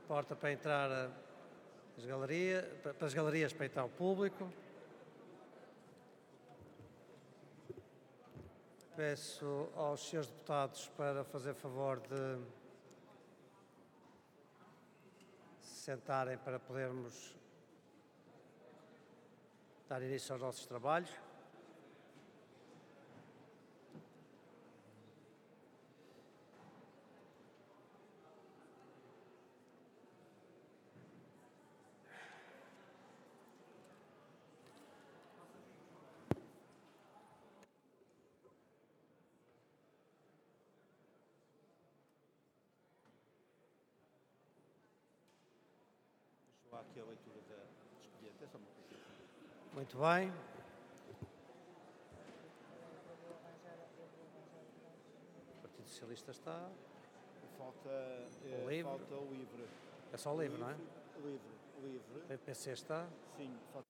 porta para entrar para as galerias para entrar o público. Peço aos senhores deputados para fazer favor de se sentarem para podermos dar início aos nossos trabalhos. Aqui a leitura da expediente, é só uma coisa. Muito bem. O Partido Socialista está. Falta O livre. falta o livre. É só o livre, não é? Livre. O PPC está. Sim, falta.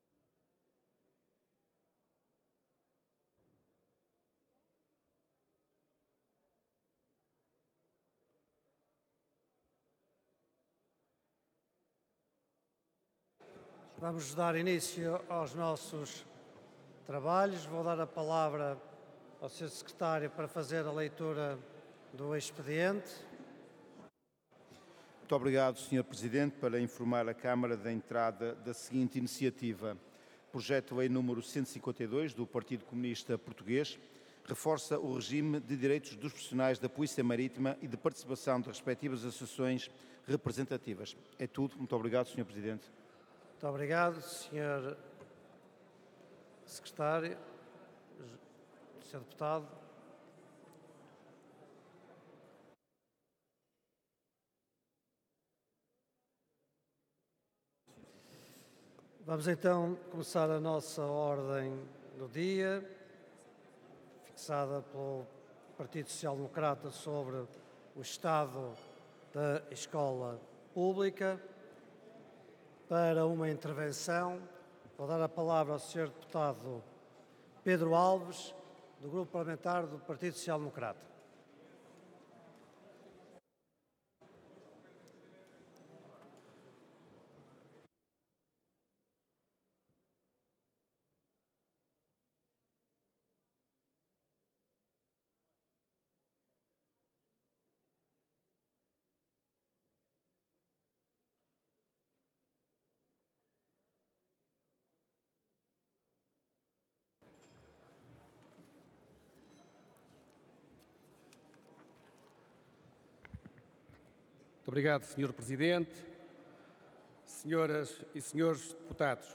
Vamos dar início aos nossos trabalhos. Vou dar a palavra ao Sr. Secretário para fazer a leitura do expediente. Muito obrigado, Sr. Presidente, para informar a Câmara da entrada da seguinte iniciativa. Projeto de Lei número 152 do Partido Comunista Português reforça o regime de direitos dos profissionais da Polícia Marítima e de participação de respectivas associações representativas. É tudo. Muito obrigado, Sr. Presidente. Muito obrigado, Sr. Secretário, Sr. Deputado. Vamos então começar a nossa ordem do dia, fixada pelo Partido Social Democrata sobre o estado da escola pública. Para uma intervenção, vou dar a palavra ao Sr. Deputado Pedro Alves, do Grupo Parlamentar do Partido Social Democrata. Muito obrigado, Sr. Presidente, senhoras e senhores deputados.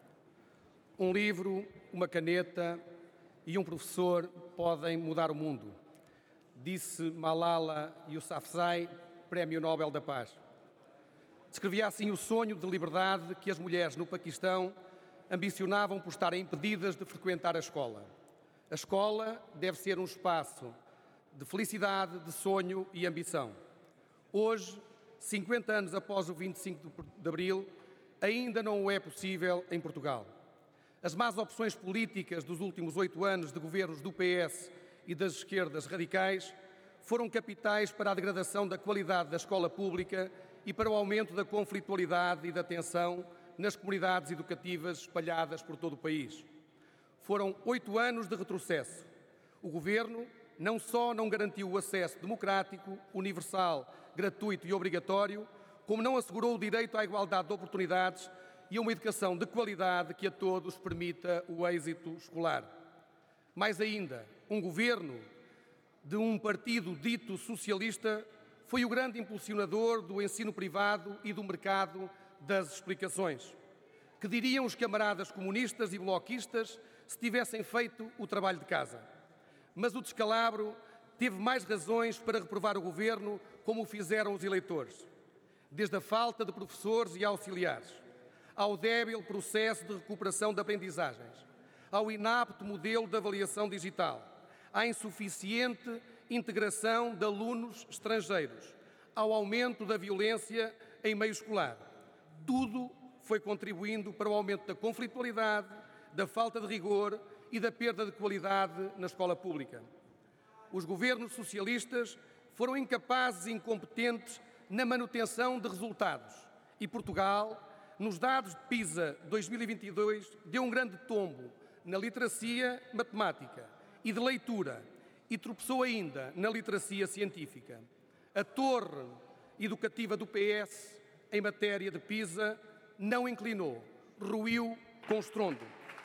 Um livro, uma caneta e um professor podem mudar o mundo, disse Malala Yousafzai, Prémio Nobel da Paz. Descrevia assim o sonho de liberdade que as mulheres no Paquistão ambicionavam por estarem impedidas de frequentar a escola. A escola deve ser um espaço de felicidade, de sonho e ambição. Hoje, 50 anos após o 25 de Abril, ainda não é possível em Portugal. As más opções políticas dos últimos 8 anos de governos do PS e das esquerdas radicais foram capitais para a degradação da qualidade da escola pública e para o aumento da conflitualidade e da tensão nas comunidades educativas espalhadas por todo o país. Foram 8 anos de retrocesso. O Governo não só não garantiu o acesso democrático, universal, gratuito e obrigatório, como não assegurou o direito à igualdade de oportunidades e a uma educação de qualidade que a todos permita o êxito escolar. Mais ainda, um governo de um partido dito socialista foi o grande impulsionador do ensino privado e do mercado das explicações. Que diriam os camaradas comunistas e bloquistas se tivessem feito o trabalho de casa? Mas o descalabro teve mais razões para reprovar o Governo, como o fizeram os eleitores. Desde a falta de professores e auxiliares, ao débil processo de recuperação de aprendizagens, ao inapto modelo de avaliação digital, à insuficiente integração de alunos estrangeiros, ao aumento da violência em meio escolar. Tudo foi contribuindo para o aumento da conflitualidade, da falta de rigor e da perda de qualidade na escola pública. Os governos socialistas foram incapazes e incompetentes na manutenção de resultados. E Portugal, nos dados de PISA 2022, deu um grande tombo na literacia matemática e de leitura e tropeçou ainda na literacia científica. A torre educativa do PS, em matéria de PISA, não inclinou, ruiu com estrondo.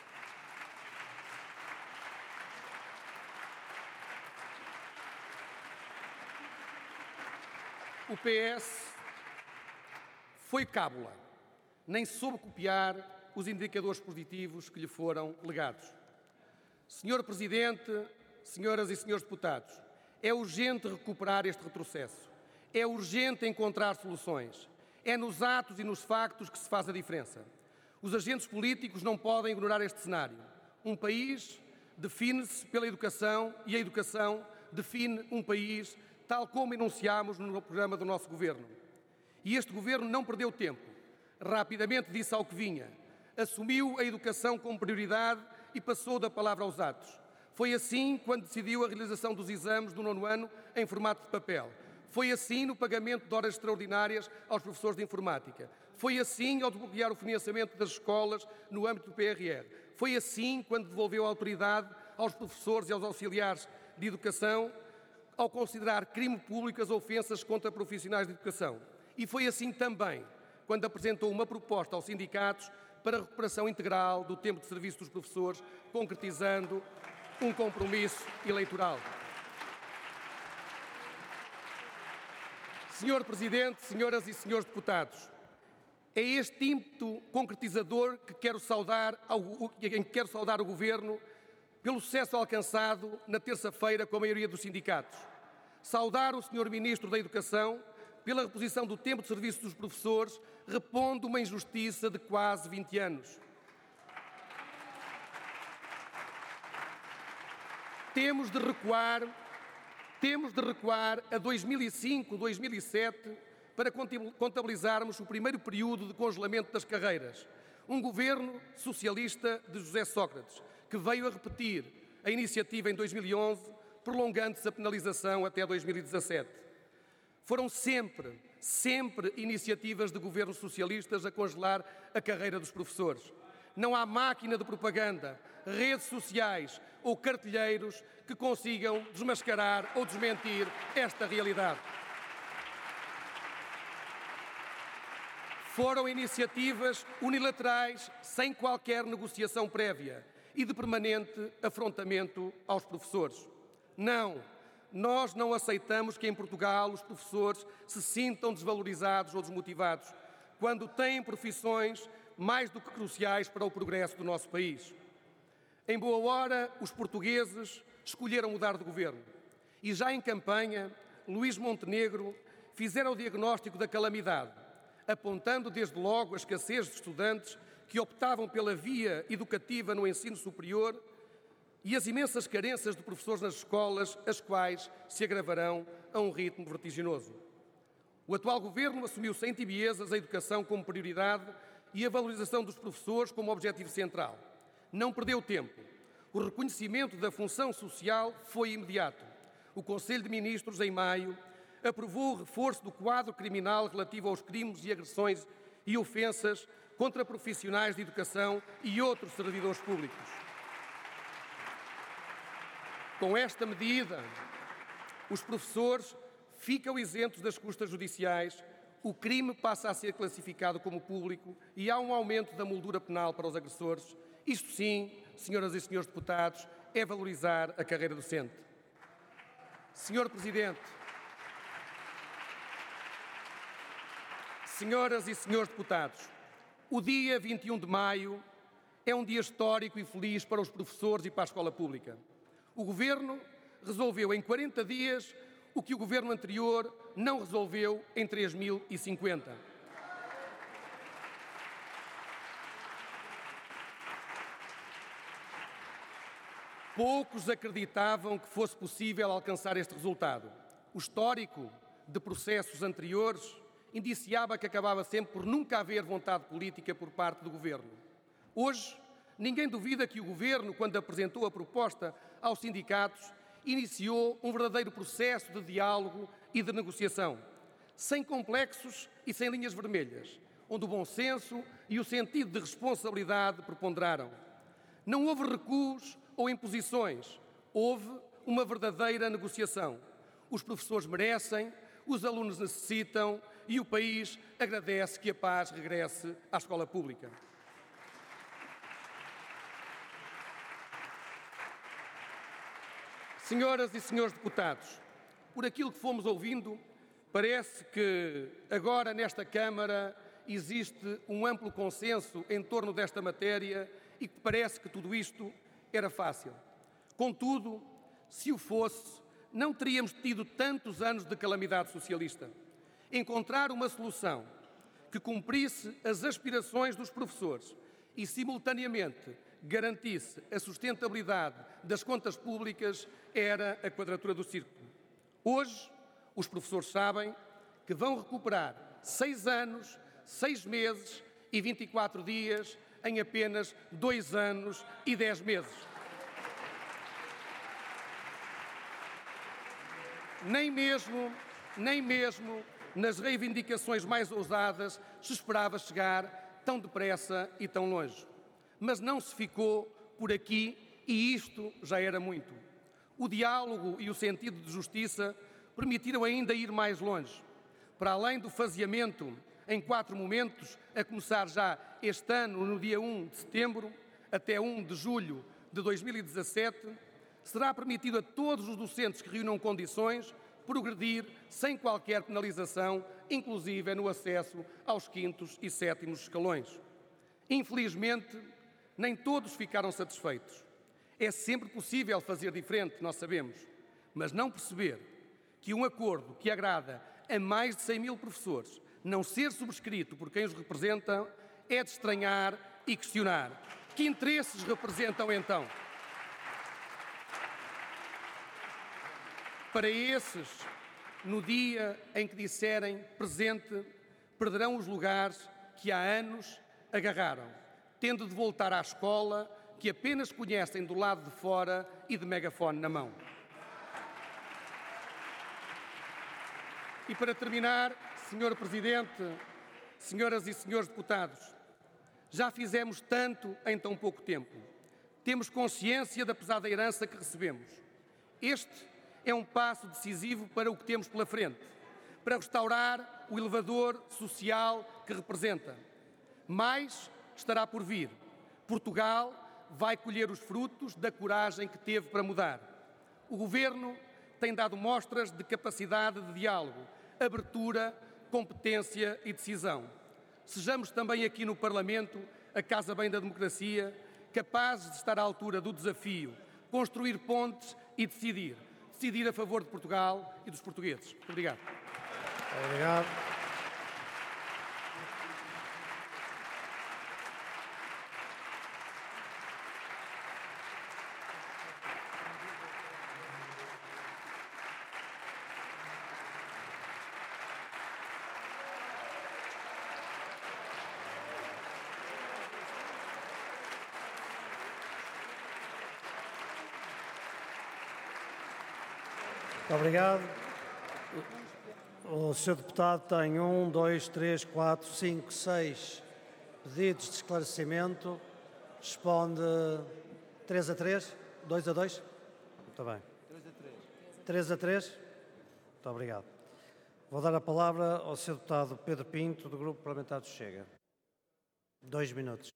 O PS foi cábula, nem soube copiar os indicadores positivos que lhe foram legados. Senhor Presidente, senhoras e senhores deputados, é urgente recuperar este retrocesso. É urgente encontrar soluções. É nos atos e nos factos que se faz a diferença. Os agentes políticos não podem ignorar este cenário. Um país define-se pela educação e a educação define um país, tal como enunciámos no programa do nosso Governo. E este Governo não perdeu tempo. Rapidamente disse ao que vinha. Assumiu a educação como prioridade e passou da palavra aos atos. Foi assim quando decidiu a realização dos exames do 9º ano em formato de papel. Foi assim no pagamento de horas extraordinárias aos professores de informática. Foi assim ao desbloquear o financiamento das escolas no âmbito do PRR. Foi assim quando devolveu a autoridade aos professores e aos auxiliares de educação ao considerar crime público as ofensas contra profissionais de educação. E foi assim também quando apresentou uma proposta aos sindicatos para a recuperação integral do tempo de serviço dos professores, concretizando um compromisso eleitoral. Senhor Presidente, senhoras e senhores deputados, é este ímpeto concretizador que quero saudar o Governo pelo sucesso alcançado na terça-feira com a maioria dos sindicatos. Saudar o Sr. Ministro da Educação pela reposição do tempo de serviço dos professores, repondo uma injustiça de quase 20 anos. Temos de recuar a 2005, 2007 para contabilizarmos o primeiro período de congelamento das carreiras. Um governo socialista de José Sócrates, que veio a repetir a iniciativa em 2011, prolongando-se a penalização até 2017. Foram sempre iniciativas de governos socialistas a congelar a carreira dos professores. Não há máquina de propaganda, redes sociais ou cartelheiros que consigam desmascarar ou desmentir esta realidade. Foram iniciativas unilaterais, sem qualquer negociação prévia e de permanente afrontamento aos professores. Não, nós não aceitamos que em Portugal os professores se sintam desvalorizados ou desmotivados quando têm profissões mais do que cruciais para o progresso do nosso país. Em boa hora, os portugueses escolheram mudar de governo. E já em campanha, Luís Montenegro fizeram o diagnóstico da calamidade, apontando desde logo a escassez de estudantes que optavam pela via educativa no ensino superior e as imensas carências de professores nas escolas, as quais se agravarão a um ritmo vertiginoso. O atual Governo assumiu sem tibiezas a educação como prioridade e a valorização dos professores como objetivo central. Não perdeu tempo. O reconhecimento da função social foi imediato. O Conselho de Ministros, em maio, aprovou o reforço do quadro criminal relativo aos crimes e agressões e ofensas contra profissionais de educação e outros servidores públicos. Com esta medida, os professores ficam isentos das custas judiciais, o crime passa a ser classificado como público e há um aumento da moldura penal para os agressores. Isto sim, senhoras e senhores deputados, é valorizar a carreira docente. Senhor Presidente, senhoras e senhores deputados, o dia 21 de maio é um dia histórico e feliz para os professores e para a escola pública. O Governo resolveu em 40 dias o que o Governo anterior não resolveu em 3.050. Poucos acreditavam que fosse possível alcançar este resultado. O histórico de processos anteriores indiciava que acabava sempre por nunca haver vontade política por parte do Governo. Hoje, ninguém duvida que o Governo, quando apresentou a proposta aos sindicatos, iniciou um verdadeiro processo de diálogo e de negociação. sem complexos e sem linhas vermelhas, onde o bom senso e o sentido de responsabilidade preponderaram. Não houve recuos ou imposições, houve uma verdadeira negociação. Os professores merecem, os alunos necessitam e o país agradece que a paz regresse à escola pública. Senhoras e senhores deputados, por aquilo que fomos ouvindo, parece que agora nesta Câmara existe um amplo consenso em torno desta matéria e que parece que tudo isto era fácil. Contudo, se o fosse, não teríamos tido tantos anos de calamidade socialista. Encontrar uma solução que cumprisse as aspirações dos professores e, simultaneamente, garantisse a sustentabilidade das contas públicas era a quadratura do círculo. Hoje, os professores sabem que vão recuperar 6 anos, 6 meses e 24 dias em apenas 2 anos e 10 meses. Nem mesmo nas reivindicações mais ousadas se esperava chegar tão depressa e tão longe. Mas não se ficou por aqui e isto já era muito. O diálogo e o sentido de justiça permitiram ainda ir mais longe. Para além do faseamento em 4 momentos, a começar já este ano, no dia 1 de setembro, até 1 de julho de 2017, será permitido a todos os docentes que reúnam condições progredir sem qualquer penalização, inclusive no acesso aos 5º e 7º escalões. Infelizmente, nem todos ficaram satisfeitos. É sempre possível fazer diferente, nós sabemos, mas não perceber que um acordo que agrada a mais de 100 mil professores não ser subscrito por quem os representa é de estranhar e questionar. Que interesses representam então? Para esses, no dia em que disserem presente, perderão os lugares que há anos agarraram, tendo de voltar à escola que apenas conhecem do lado de fora e de megafone na mão. E para terminar, Sr. Presidente, senhoras e senhores deputados, já fizemos tanto em tão pouco tempo. Temos consciência da pesada herança que recebemos. Este é um passo decisivo para o que temos pela frente, para restaurar o elevador social que representa. Mais estará por vir. Portugal vai colher os frutos da coragem que teve para mudar. O Governo tem dado mostras de capacidade de diálogo, abertura, competência e decisão. Sejamos também aqui no Parlamento, a Casa Bem da Democracia, capazes de estar à altura do desafio, construir pontes e decidir a favor de Portugal e dos portugueses. Muito obrigado. Obrigado. Muito obrigado. O Sr. Deputado tem 1, 2, 3, 4, 5, 6 pedidos de esclarecimento. Responde 3 a 3? 2 a 2? Muito bem. 3 a 3? Muito obrigado. Vou dar a palavra ao Sr. Deputado Pedro Pinto, do Grupo Parlamentar do Chega. 2 minutos.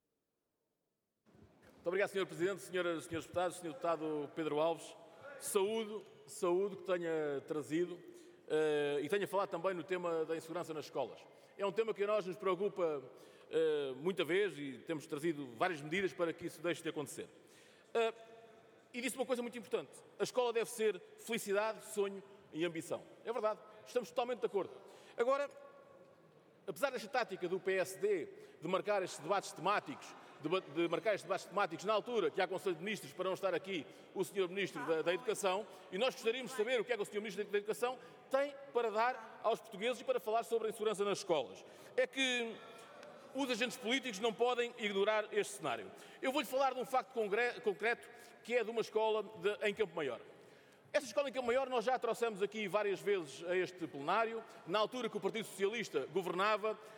Muito obrigado, Sr. Presidente, senhoras e senhores deputados, Sr. Deputado Pedro Alves. Saúde que tenha trazido e tenha falado também no tema da insegurança nas escolas. É um tema que a nós nos preocupa muita vez e temos trazido várias medidas para que isso deixe de acontecer. E disse uma coisa muito importante. A escola deve ser felicidade, sonho e ambição. É verdade, estamos totalmente de acordo. Agora, apesar desta tática do PSD de marcar estes debates temáticos, na altura que há Conselho de Ministros para não estar aqui o Sr. Ministro da Educação, e nós gostaríamos de saber o que é que o Sr. Ministro da Educação tem para dar aos portugueses e para falar sobre a insegurança nas escolas. É que os agentes políticos não podem ignorar este cenário. Eu vou-lhe falar de um facto concreto que é de uma escola em Campo Maior. Essa escola em Campo Maior nós já a trouxemos aqui várias vezes a este plenário. Na altura que o Partido Socialista governava,